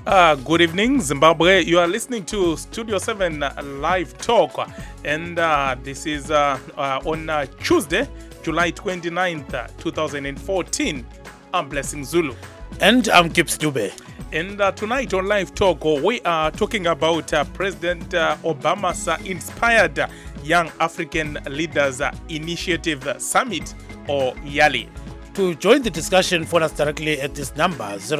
Good evening, Zimbabwe. You are listening to Studio 7 Live Talk, and this is on Tuesday, July 29th, 2014. I'm Blessing Zulu. And I'm Gibbs Dube. And tonight on Live Talk, we are talking about President Obama's inspired Young African Leaders Initiative Summit, or YALI. To join the discussion, phone us directly at this number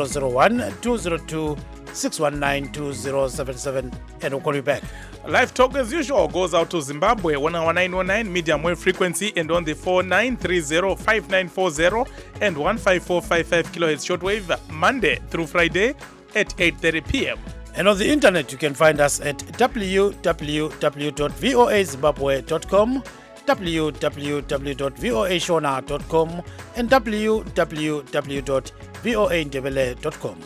001-202-619-2077 and we'll call you back. Live Talk as usual goes out to Zimbabwe 10919 medium wave frequency and on the 4930-5940 and 15455 kilohertz shortwave Monday through Friday at 8:30 p.m. And on the internet you can find us at www.voazimbabwe.com, www.voashona.com and www.voandebele.com.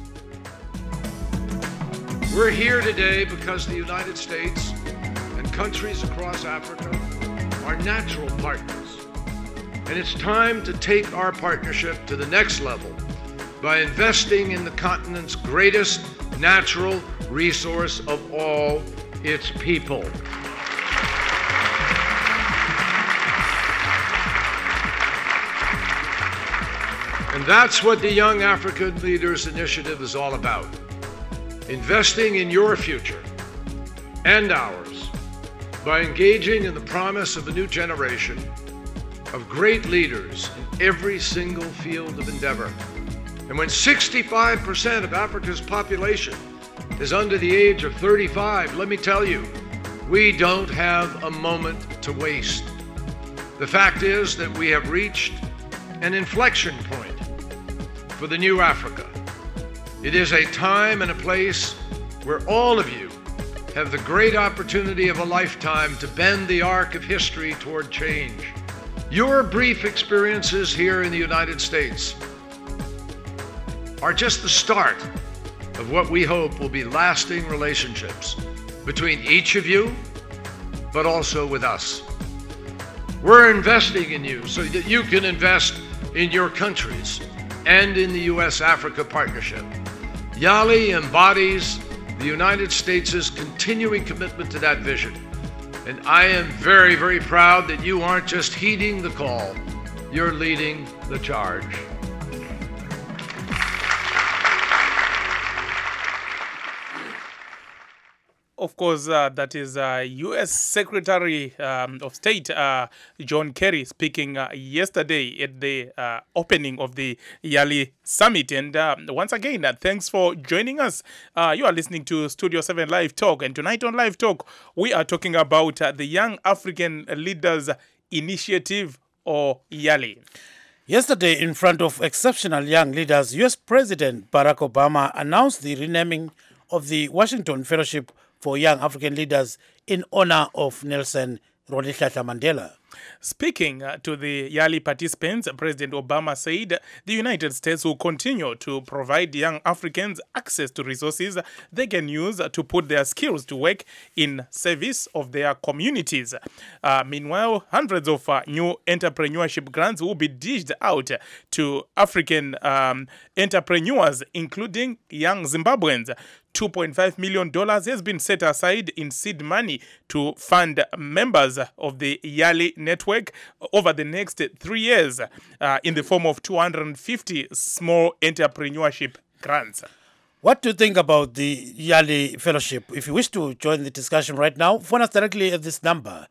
We're here today because the United States and countries across Africa are natural partners. And it's time to take our partnership to the next level by investing in the continent's greatest natural resource of all, its people. And that's what the Young African Leaders Initiative is all about. Investing in your future and ours by engaging in the promise of a new generation of great leaders in every single field of endeavor. And when 65% of Africa's population is under the age of 35, let me tell you, we don't have a moment to waste. The fact is that we have reached an inflection point for the new Africa. It is a time and a place where all of you have the great opportunity of a lifetime to bend the arc of history toward change. Your brief experiences here in the United States are just the start of what we hope will be lasting relationships between each of you, but also with us. We're investing in you so that you can invest in your countries and in the U.S.-Africa partnership. YALI embodies the United States' continuing commitment to that vision. And I am very, very proud that you aren't just heeding the call, you're leading the charge. Of course, that is U.S. Secretary of State John Kerry speaking yesterday at the opening of the YALI Summit. And once again, thanks for joining us. You are listening to Studio 7 Live Talk. And tonight on Live Talk, we are talking about the Young African Leaders Initiative, or YALI. Yesterday, in front of exceptional young leaders, U.S. President Barack Obama announced the renaming of the Washington Fellowship for Young African Leaders in honor of Nelson Rolihlahla Mandela. Speaking to the YALI participants, President Obama said the United States will continue to provide young Africans access to resources they can use to put their skills to work in service of their communities. Meanwhile, hundreds of new entrepreneurship grants will be dished out to African entrepreneurs, including young Zimbabweans. $2.5 million has been set aside in seed money to fund members of the YALI network over the next 3 years in the form of 250 small entrepreneurship grants. What do you think about the YALI Fellowship? If you wish to join the discussion right now, phone us directly at this number,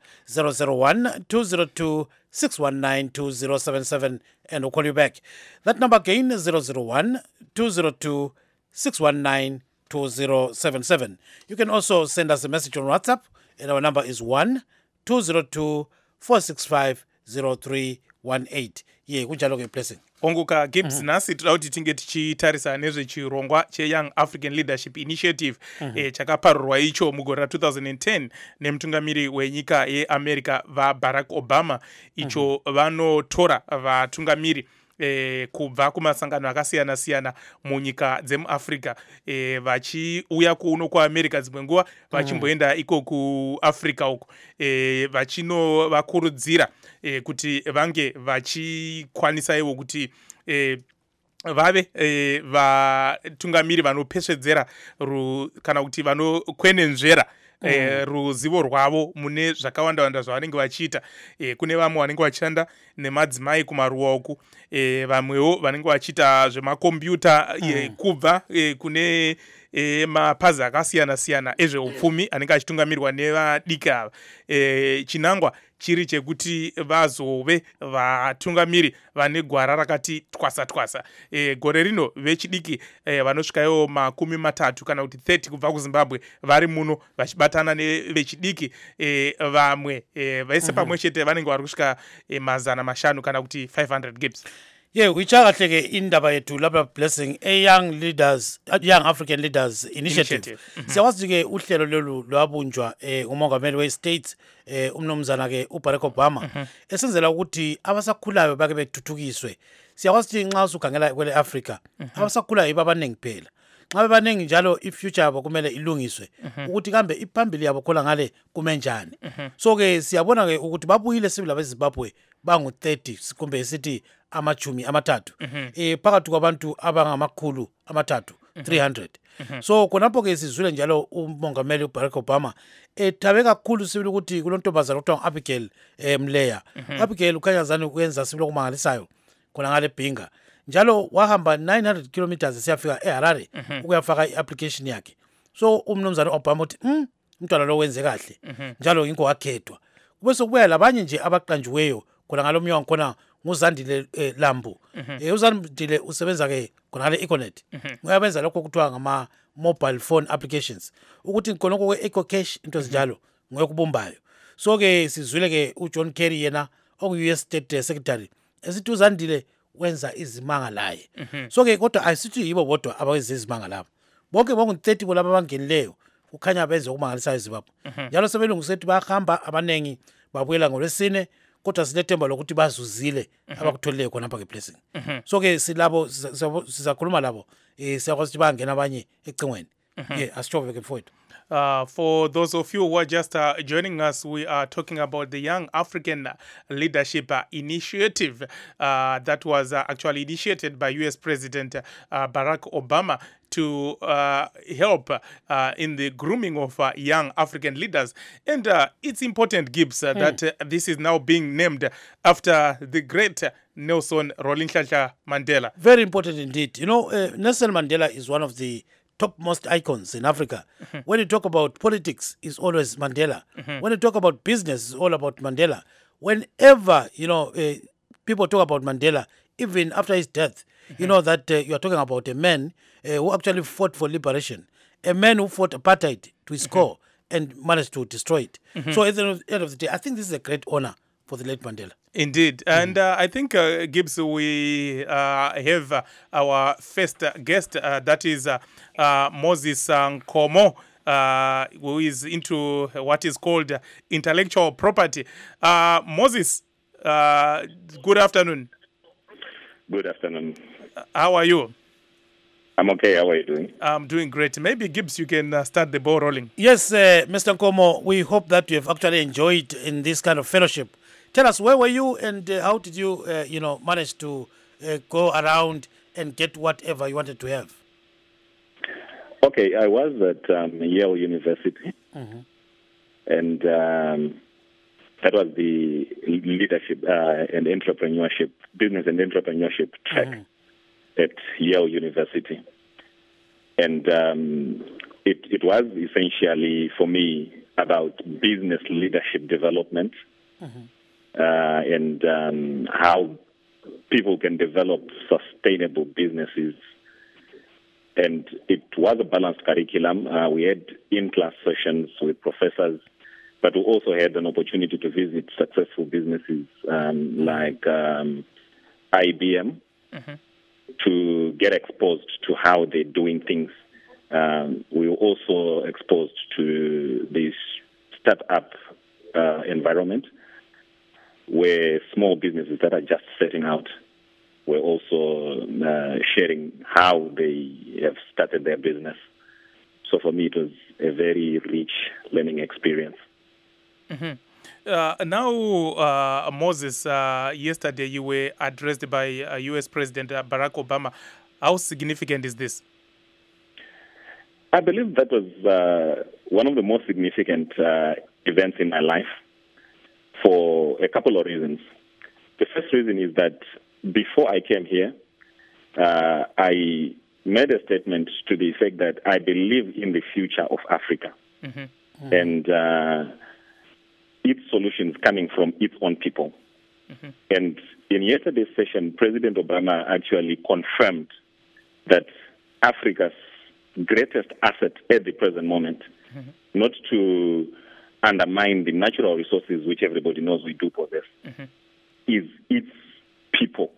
001-202-619-2077, and we'll call you back. That number again is 001-202-619-2077. You can also send us a message on WhatsApp, and our number is 1-202-465-0318. Yeah, kunjalo ke Blessing. Onguka Gibbs nasi toda kuti tinge tichitarisa nezvechirongwa cheYoung African Leadership Initiative chakaparurwa icho mugore 2010 nemutungamiri wenyika yeAmerica vaBarack Obama, icho vanotora vatungamiri kubva kumasangano akasiyana siyana munyika dzemuAfrica, vachiuya kuno kuAmerica dzimwe nguva vachimboenda iko kuAfrica uko, vachinovakurudzira kuti vange vachikwanisa ivo kuti vave vatungamiri vanopesvedzera kana kuti vanokwenenzvera ruzivo rwavo mune zvakawanda zvavanenge vachiita. Kune vamwe vanenge vachishanda nemadzimai kumaruwa uku, vamwewo vanenge vachiita zvemakombiyuta kubva kune mapazi akasiyana-siyana ezveupfumi anenge achitungamirirwa nevadiki ava. Chinangwa chiri chekuti vazove vatungamiri vane gwara rakati twasa. Gore rino vechidiki vanosvikayo 30 kana kuti 30 kubva kuZimbabwe vari muno vachibatana nevechidiki vamwe vese pamwe chete vanenge vari kusvika 500 kana kuti 500 gigs. Wichakahle-ke indaba yethu lapha Blessing Young African Leaders Initiative. Siyakwazi-ke uhlelo lolu lwabunjwa umongameli we-state umnumzana-ke uBarack Obama esenzela ukuthi abasakhulayo bake bethuthukiswe. Siyakwazi nxa usukhangela kwele Africa abasakhulayo babaningi phela. Nxa bebaningi njalo i-future yabo kumele ilungiswe ukuthi kambe iphambili yabo khola ngale kumenjani. So-ke siyabona-ke ukuthi babuyile sibili abeZimbabwe bangu-30 kumbe sithi amachumi amathathu phakathi kwabantu abangamakhulu amathathu 300. So khonapho-ke sizwile njalo umongameli uBarack Obama ethabe kakhulu sibili ukuthi kulontombazana okuthiwa Abigail Mleya. Abigail ukhanya zani ukwenza sibili okumangalisayo khona ngale Bhinga, njalo wahamba 900 kilometers esiyafika eHarare ukuyafaka i-application yakhe. So umnumzana Obama uthi umntwana lo wenze kahle njalo yinko wakhethwa. Kube sokubuya labanye nje abaqanjiweyo khona ngalomnye wangikhona nguZandile Lambu. uZandile usebenza-ke khona ngale Econet. Uyabenza lokho kuthiwa ngama-mobile phone applications ukuthi khonokho kwe-EcoCash into ezinjalo nguyokubumbayo. So-ke sizwile-ke uJohn Kerry yena oku-US State Secretary esithi uZandile wenza izimanga laye. So-ke kodwa ayisithi yibo bodwa abawenza izimanga labo. Bonke bongu-30 kulabo abangenileyo kukhanya benze okumangalisayo eZimbabwe. Njalo sebelungisethi bayahamba abanengi babuyela ngolwesine, kodwa sinethemba lokuthi bazuzile abakutholile khona apha Blessing. So-ke silabo sizakhuluma labo siyakwazi ukuthi bangena abanye ecingweni. Asitshove-ke mfowethu. For those of you who are just joining us, we are talking about the Young African Leadership Initiative that was actually initiated by US President Barack Obama to help in the grooming of young African leaders. And it's important, Gibbs, that this is now being named after the great Nelson Rolihlahla Mandela. Very important indeed. You know, Nelson Mandela is one of the topmost icons in Africa. When you talk about politics, it's always Mandela. When you talk about business, it's all about Mandela. Whenever, you know, people talk about Mandela, even after his death, you know that you are talking about a man who actually fought for liberation, a man who fought apartheid to his core and managed to destroy it. So at the end of the day, I think this is a great honor for the late Mandela. Indeed. And I think, Gibbs, we have our first guest, that is Moses Nkomo, who is into what is called intellectual property. Moses, good afternoon. Good afternoon. How are you? I'm okay. How are you doing? I'm doing great. Maybe, Gibbs, you can start the ball rolling. Yes, Mr. Nkomo, we hope that you have actually enjoyed in this kind of fellowship. Tell us, where were you and how did you, manage to go around and get whatever you wanted to have? Okay, I was at Yale University, and that was the leadership and entrepreneurship, business and entrepreneurship track at Yale University. And it was essentially, for me, about business leadership development. And how people can develop sustainable businesses. And it was a balanced curriculum. We had in-class sessions with professors, but we also had an opportunity to visit successful businesses like IBM to get exposed to how they're doing things. We were also exposed to this startup environment, where small businesses that are just setting out were also sharing how they have started their business. So for me, it was a very rich learning experience. Now, Moses, yesterday you were addressed by U.S. President Barack Obama. How significant is this? I believe that was one of the most significant events in my life for a couple of reasons. The first reason is that before I came here, I made a statement to the effect that I believe in the future of Africa and its solutions coming from its own people. And in yesterday's session, President Obama actually confirmed that Africa's greatest asset at the present moment, not to undermine the natural resources which everybody knows we do possess, is its people.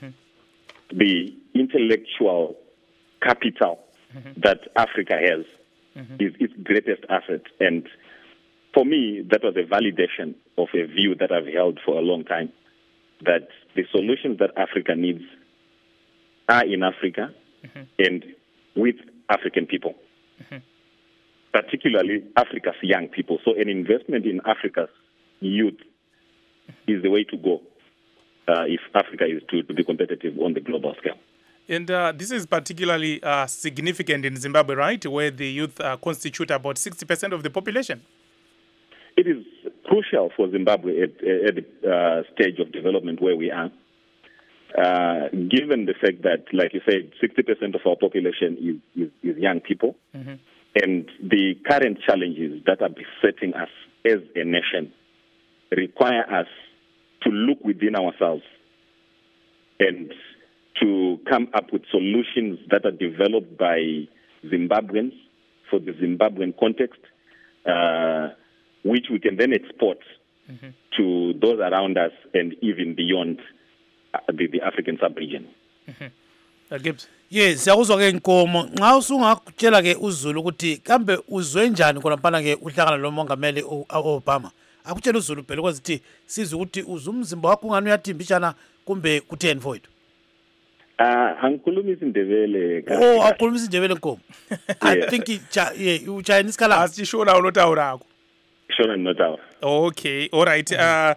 The intellectual capital that Africa has is its greatest asset. And for me, that was a validation of a view that I've held for a long time, that the solutions that Africa needs are in Africa and with African people, particularly Africa's young people. So an investment in Africa's youth is the way to go if Africa is to be competitive on the global scale. And this is particularly significant in Zimbabwe, right, where the youth constitute about 60% of the population? It is crucial for Zimbabwe at the stage of development where we are, given the fact that, like you said, 60% of our population is young people, and the current challenges that are besetting us as a nation require us to look within ourselves and to come up with solutions that are developed by Zimbabweans for the Zimbabwean context, which we can then export to those around us and even beyond the African sub-region. Gibbs. Yes, siyakuzwa ke Nkomo. Nxa usungakutshela ke uZulu ukuthi kambe uzwe njani khonaphana ke uhlangana lo mongameli Obama. Akutshela uZulu phela ukuthi sizwe ukuthi uzumzimba wakho ungani uyathimbishana kumbe kutheni mfowethu. Angikhuluma isiNdebele. Oh, awukhuluma isiNdebele Nkomo. I think uChinese kala. Asishona unotaurako. Shona ndinotaura. Okay, all right.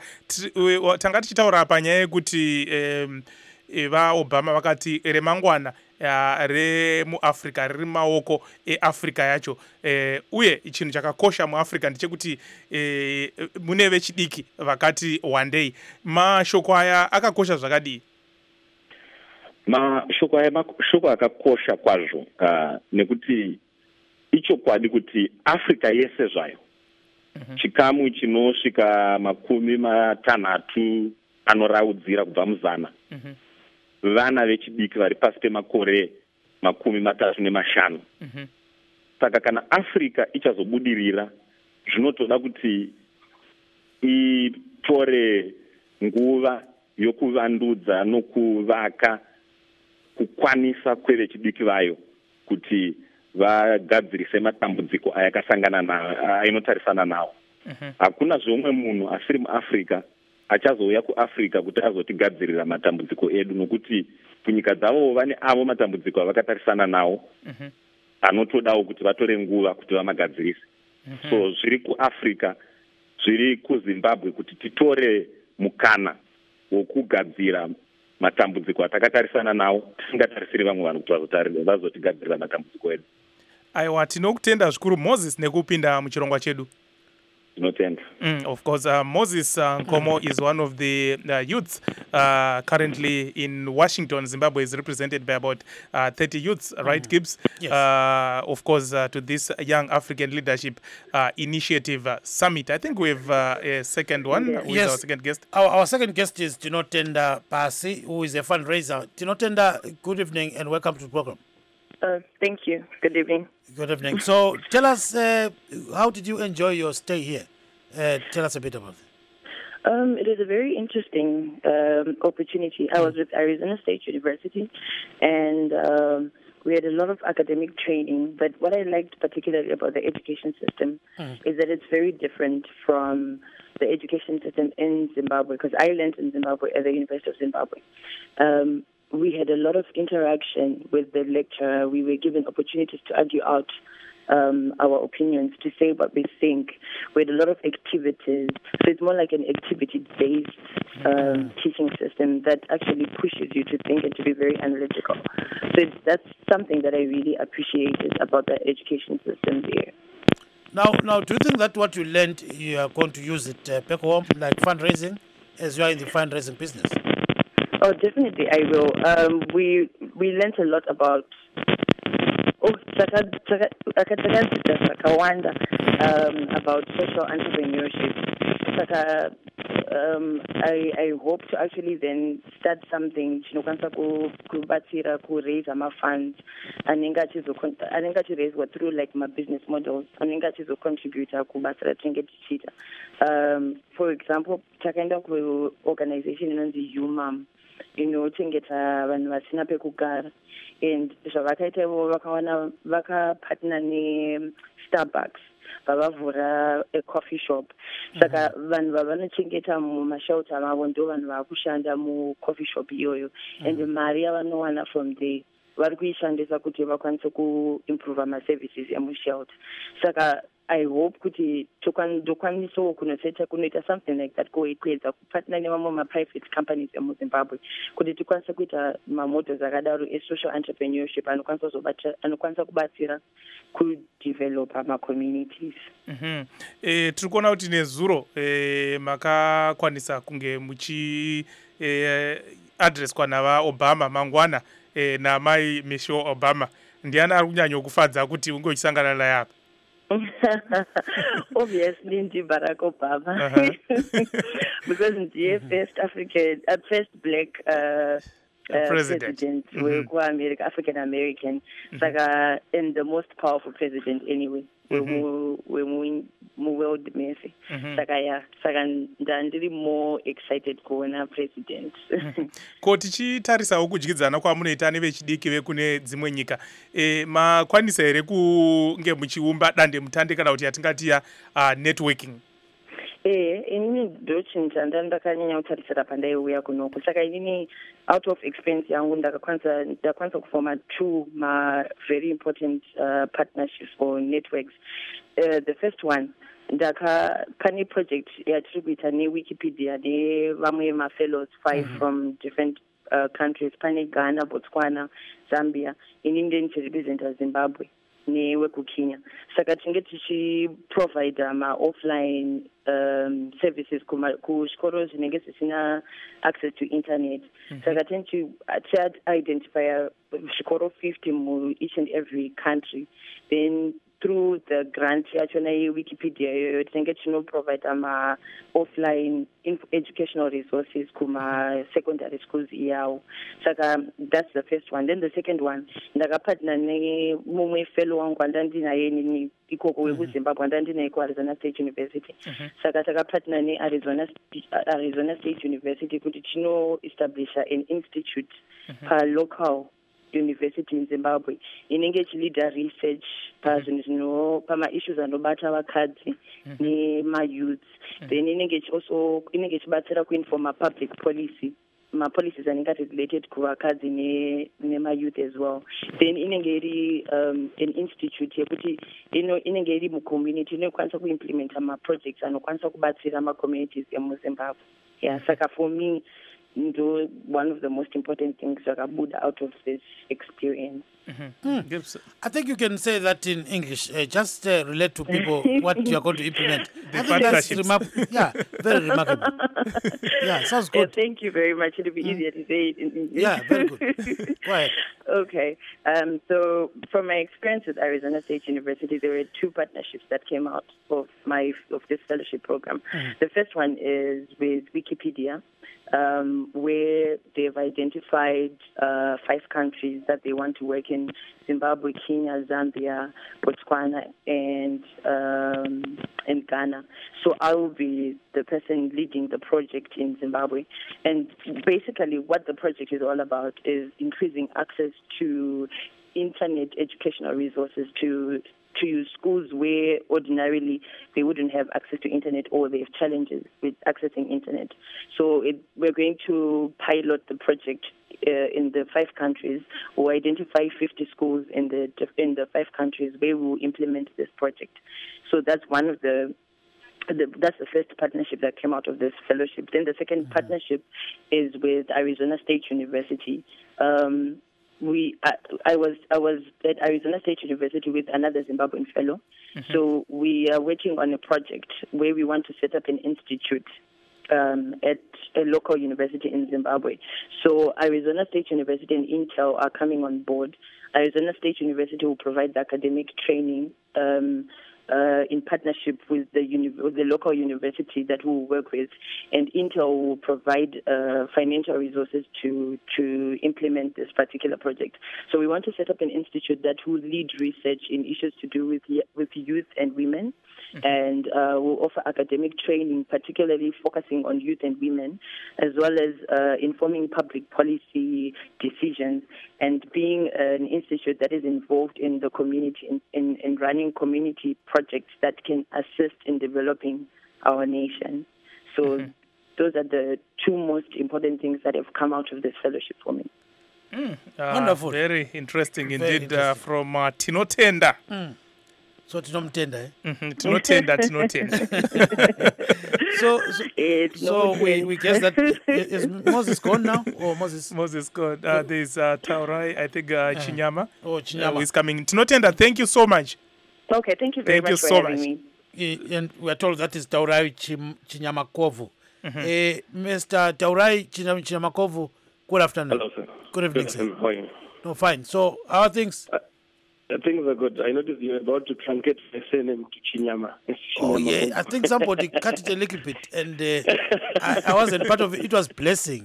Tanga tichitaura panyaya yekuti Obama vakati remangwana remuAfrica riri maoko eAfrica yacho, uye chinhu chakakosha muAfrica ndechekuti mune vechidiki vakati one day. Mashoko aya akakosha zvakadii? Mashoko akakosha kwazvo nekuti ichokwadi kuti Africa yese zvayo chikamu chinosvika 60 anoraudzira kubva muzana vana vechidiki vari pasi pemakore 35. Saka kana Africa ichazobudirira zvinotoda kuti itore nguva yokuvandudza nokuvaka kukwanisa kwevechidiki vayo kuti vagadzirise matambudziko ayakasangana nawo ainotarisana nawo. Hakuna zvomwe munhu asiri muAfrica achazouya kuAfrica kuti azotigadzirira matambudziko edu, nokuti kunyika dzavo vane avo matambudziko avakatarisana nawo anotodawo kuti vatore nguva kuti vamagadzirise. So zviri kuAfrica, zviri kuZimbabwe kuti titore mukana wokugadzira matambudziko atakatarisana nawo, tisingatarisiri vamwe vanhu kuti vazotigadzirira matambudziko edu. Aiwa, tinokutenda zvikuru Moses nekupinda muchirongwa chedu. Of course, Moses Nkomo is one of the youths currently in Washington. Zimbabwe is represented by about 30 youths, right, Gibbs? Yes. Of course, to this Young African Leadership Initiative Summit. I think we have a second one. Who is our second guest? Our second guest is Tinotenda Pasi, who is a fundraiser. Tinotenda, good evening and welcome to the program. Thank you. Good evening. Good evening. So tell us, how did you enjoy your stay here? Tell us a bit about it. It is a very interesting opportunity. I was with Arizona State University, and we had a lot of academic training. But what I liked particularly about the education system is that it's very different from the education system in Zimbabwe, because I learned in Zimbabwe at the University of Zimbabwe. We had a lot of interaction with the lecturer. We were given opportunities to argue out our opinions, to say what we think. We had a lot of activities, so it's more like an activity-based teaching system that actually pushes you to think and to be very analytical. So that's something that I really appreciated about the education system there. Now, do you think that what you learned, you are going to use it back home, like fundraising, as you are in the fundraising business? Oh, definitely, I will. We learned a lot about about social entrepreneurship. I hope to actually then start something to raise my funds anenge achiraiswa through like my business models anenge achizocontributa kubasa ratinenge tichiita. For example, takaenda kuorganization inonzi UMAM inochengeta vanhu vasina pekugara, and zvavakaita ivo vakapatna neStarbucks vavavhura a coffee shop. Saka vanhu vavanochengeta mumashelter mavo ndo vanhu vakushanda mucoffee shop iyoyo, and mari yavanowana from there vari kuishandisa kuti vakwanise kuimprove maservices emushelter. Saka I hope kuti tokwanisawo kunoita something like that kuedza kupatana nevamwe maprivate companies emuZimbabwe kuti tikwanise kuita mamodels akadaro esocial entrepreneurship anokwanisa kubatsira kudevelopa macommunities. Tiri kuona kuti nezuro makakwanisa kunge addresswa navaobama mangwana namai Michelle Obama. Ndiani ari kunyanya kufadza kuti unge uchisangana naye apa? Obviously, ndi Barack Obama, because ndiye first black president weku-America, African American, saka and the most powerful president anyway. World Messi. Saka ndandiri more excited kuona president. Ko tichitarisawo kudyidzana kwamunoita nevechidiki vekune dzimwe nyika, makwanisa here kunge muchiumba dande mutande kana kuti yatingati networking? Inini ndochinja ndakanyanya kutarisira pandaiuya kunoku. Saka inini out of experience yangu ndakwanisa kufoma two very important partnerships or networks. The first one, pane project yatiri kuita neWikipedia nevamwe mafellows 5 from different countries. Pane Ghana, Botswana, Zambia. Inini ndenichirepresenta Zimbabwe newekukenya. Saka tinge tichiprovide ma-offline services kuzvikoro zvinenge zvisina access to internet. Saka tichiidentifya zvikoro 50 mu each and every country. Then through the grant yachona yeWikipedia iyoyo tinenge tinoprovide ma-offline educational resources kuma-secondary schools iyawo. Saka that's the first one. Then the second one, ndakapartner nemumwe fellow wangu andandinaye nini ikoko wekuZimbabwe andandinaye kuArizona State University. Saka takapartner neArizona State University kuti tinoestablisha an institute pa-local university in Zimbabwe inenge ichileader research pama-issues anobata vakadzi nema-youths. Then inenge ichibatsira kuinforma public policy, ma-policies anenge related kuvakadzi nema-youth as well. Then inenge iri an institute yekuti inenge iri mucommunity inokwanisa kuimplementa ma-projects anokwanisa kubatsira ma-communities emuZimbabwe. Saka for me, one of the most important things that I would out of this experience. I think you can say that in English. Just relate to people what you are going to implement. I think that's very remarkable. Sounds good. Thank you very much. It'll be easier to say it in English. Very good. Go ahead. Okay. So from my experience with Arizona State University, there were two partnerships that came out of this fellowship program. The first one is with Wikipedia, where they've identified 5 countries that they want to work in: Zimbabwe, Kenya, Zambia, Botswana, and Ghana. So I will be the person leading the project in Zimbabwe. And basically what the project is all about is increasing access to internet educational resources to schools where ordinarily they wouldn't have access to internet or they have challenges with accessing internet. So we're going to pilot the project in the 5 countries. We'll identify 50 schools in the 5 countries where we will implement this project. So that's one of that's the first partnership that came out of this fellowship. Then the second partnership is with Arizona State University. I was at Arizona State University with another Zimbabwean fellow. So we are working on a project where we want to set up an institute at a local university in Zimbabwe. So Arizona State University and Intel are coming on board. Arizona State University will provide the academic training in partnership with the local university that we will work with, and Intel will provide financial resources to implement this particular project. So we want to set up an institute that will lead research in issues to do with youth and women, and will offer academic training, particularly focusing on youth and women, as well as informing public policy decisions, and being an institute that is involved in the community, in running community projects that can assist in developing our nation. So those are the 2 most important things that have come out of this fellowship for me. Wonderful. Very interesting indeed. Interesting. From Tinotenda. So Tinomtenda, Tinotenda. So we guess that is Moses gone now, or Moses gone. There's Taurai, I think Chinyama. Oh, Chinyama. Who is coming. Tinotenda, thank you so much. Okay, thank you very much for having me. And we are told that is Taurai Chinyamakovu. Mr. Taurai Chinyamakovu, good afternoon. Hello, sir. Good evening, sir. How are you? No, fine. So, how are things? Things are good. I noticed you're about to truncate my surname to Chinyama. Oh, yeah. I think somebody cut it a little bit, and I wasn't part of it. It was blessing.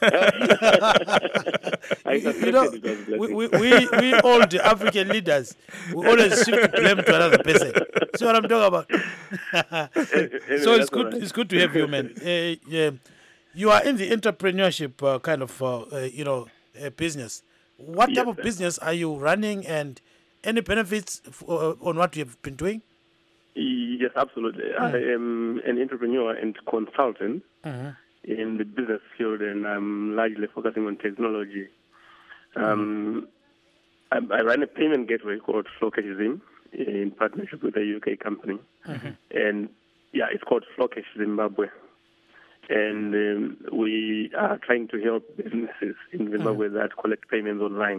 You know, we all the African leaders, we always shift blame to another person. See what I'm talking about? So it's good. Right. It's good to have you, man. You are in the entrepreneurship kind of business. What type of business are you running, and any benefits on what you have been doing? Yes, absolutely. I am an entrepreneur and consultant in the business field, and I'm largely focusing on technology. I run a payment gateway called Flowcash in partnership with a UK company. And, it's called Flowcash Zimbabwe. And we are trying to help businesses in Zimbabwe that collect payments online.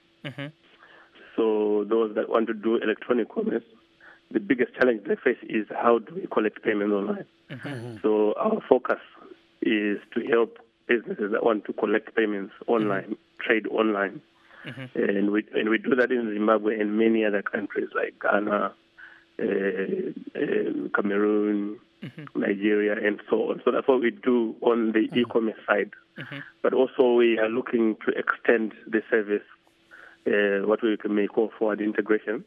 So those that want to do electronic commerce, the biggest challenge they face is how do we collect payments online. So our focus is to help businesses that want to collect payments online, trade online. And we do that in Zimbabwe and many other countries like Ghana, Cameroon, Nigeria, and so on. So that's what we do on the e-commerce side. But also we are looking to extend the service, what we may call forward integration,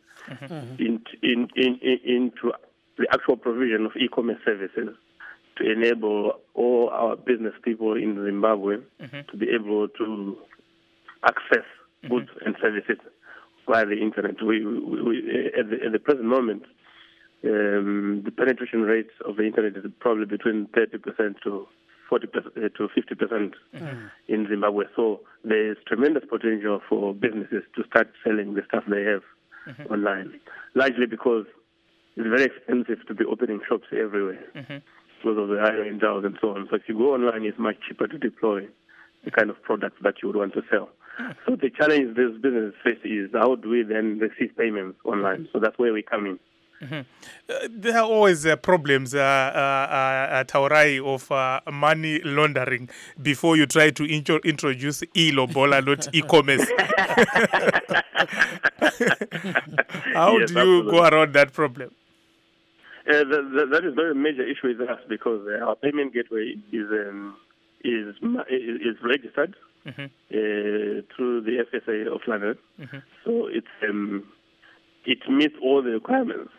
into the actual provision of e-commerce services to enable all our business people in Zimbabwe to be able to access goods and services via the internet. We at the present moment, the penetration rate of the internet is probably between 30% to 40% to 50% in Zimbabwe. So there's tremendous potential for businesses to start selling the stuff they have online, largely because it's very expensive to be opening shops everywhere because of the higher endowed and so on. So if you go online, it's much cheaper to deploy the kind of products that you would want to sell. So the challenge this business face is how do we then receive payments online? So that's where we come in. There are always problems, Taurai, of money laundering before you try to introduce e-lobola, not e-commerce. How do you go around that problem? That is not a major issue with us because our payment gateway is registered through the FSA of London. So it meets all the requirements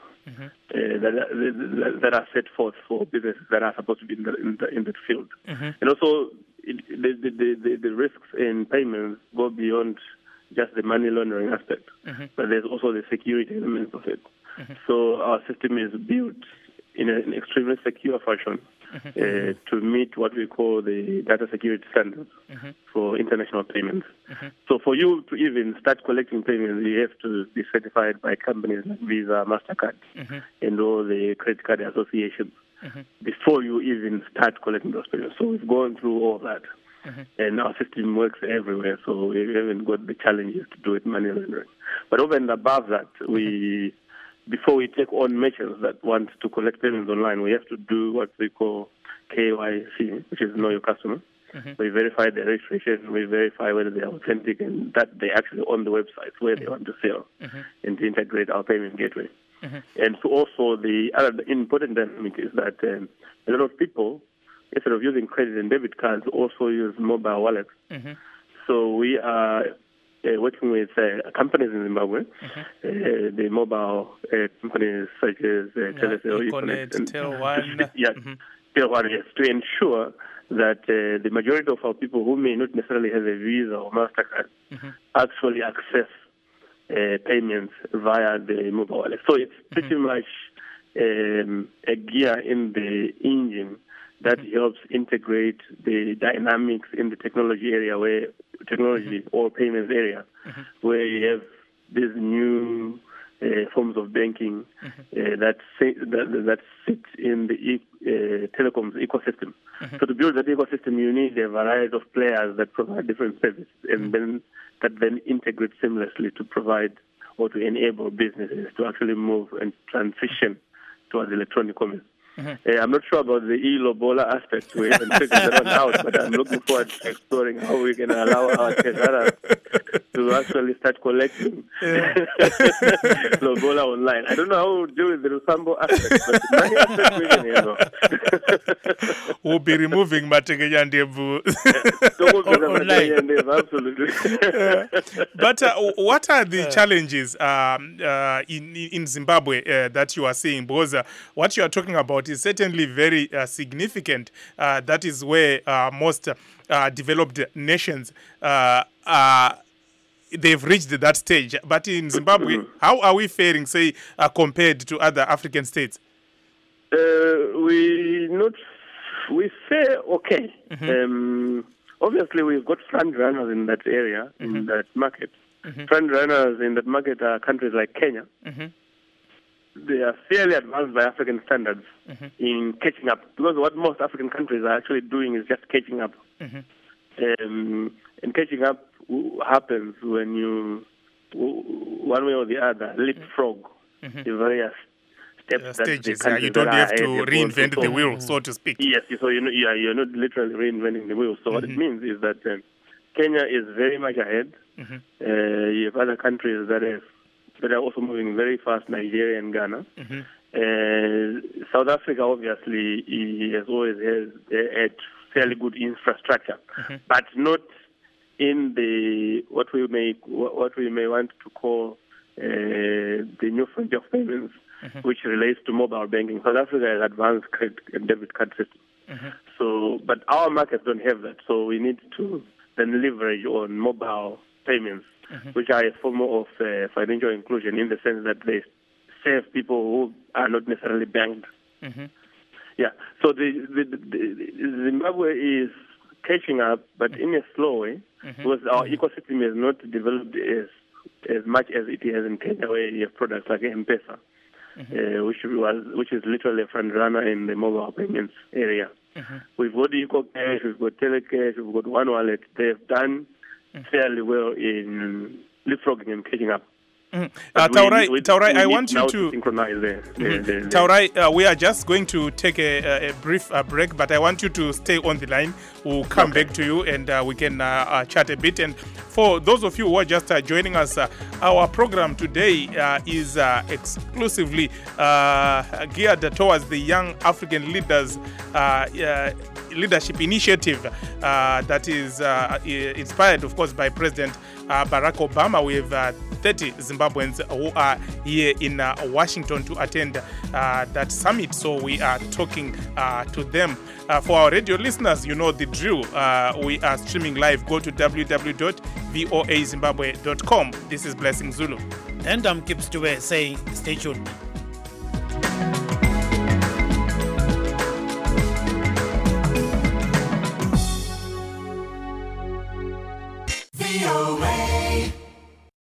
that are set forth for businesses that are supposed to be in that field. And also, the risks in payments go beyond just the money laundering aspect, but there's also the security elements of it. So our system is built in an extremely secure fashion to meet what we call the data security standards for international payments. So for you to even start collecting payments, you have to be certified by companies like Visa, MasterCard, and all the credit card associations before you even start collecting those payments. So we've gone through all that. And our system works everywhere, so we haven't got the challenges to do it money laundering. But over and above that, before we take on merchants that want to collect payments online, we have to do what we call KYC, which is Know Your Customer. We verify their registration, we verify whether they're authentic and that they're actually on the website where they want to sell and to integrate our payment gateway. And so also the other important dynamic is that a lot of people, instead of using credit and debit cards, also use mobile wallets. So we are working with companies in Zimbabwe, the mobile companies such as Telecel, Econet, Tel1. Tel1, yes, to ensure that the majority of our people who may not necessarily have a Visa or MasterCard actually access payments via the mobile wallet. So it's pretty much a gear in the engine that helps integrate the dynamics in the technology area, where technology or payments area, where you have these new forms of banking that sit in the telecoms ecosystem. So to build that ecosystem, you need a variety of players that provide different services, and then integrate seamlessly to provide or to enable businesses to actually move and transition towards electronic commerce. I'm not sure about the e-lobola aspect. We haven't figured that one out, but I'm looking forward to exploring how we can allow our Tezaras to actually start collecting lobola online. I don't know how we'll deal with the Lusambo aspect, but the money aspect we can handle. We'll be removing Mategeyandebu online. Absolutely. But what are the challenges in Zimbabwe that you are seeing? Because what you are talking about is certainly very significant. That is where most developed nations they've reached that stage. But in Zimbabwe, how are we faring, say, compared to other African states? We fare okay. Obviously, we've got front runners in that area, in that market. Front runners in that market are countries like Kenya. They are fairly advanced by African standards in catching up, because what most African countries are actually doing is just catching up. And catching up happens when you, one way or the other, leapfrog the various steps. Stages. You don't have to reinvent the wheel, so to speak. Yes, so you're not literally reinventing the wheel. So what it means is that Kenya is very much ahead. You have other countries that are also moving very fast, Nigeria and Ghana. South Africa, obviously, has always had fairly good infrastructure, but not in the what we may want to call the new frontier of payments, which relates to mobile banking. South Africa has advanced credit and debit card system. So, but our markets don't have that. So we need to then leverage on mobile payments, which are a form of financial inclusion, in the sense that they serve people who are not necessarily banked. Yeah. So the Zimbabwe is catching up, but in a slow way, because our ecosystem is not developed as much as it is in Kenya, where you have products like M-Pesa, which is literally a front runner in the mobile payments area. We've got EcoCash, we've got Telecash, we've got One Wallet. They've done fairly well in leapfrogging and catching up. Taurai, I want you to synchronize Taurai, we are just going to take a brief break, but I want you to stay on the line. We'll come back to you and we can chat a bit. And for those of you who are just joining us, our program today is exclusively geared towards the Young African Leaders Leadership Initiative that is inspired, of course, by President Barack Obama with 30 Zimbabweans who are here in Washington to attend that summit. So we are talking to them. For our radio listeners, you know the drill. We are streaming live. Go to www.voazimbabwe.com. This is Blessing Zulu. And I'm Kip Stewart saying stay tuned.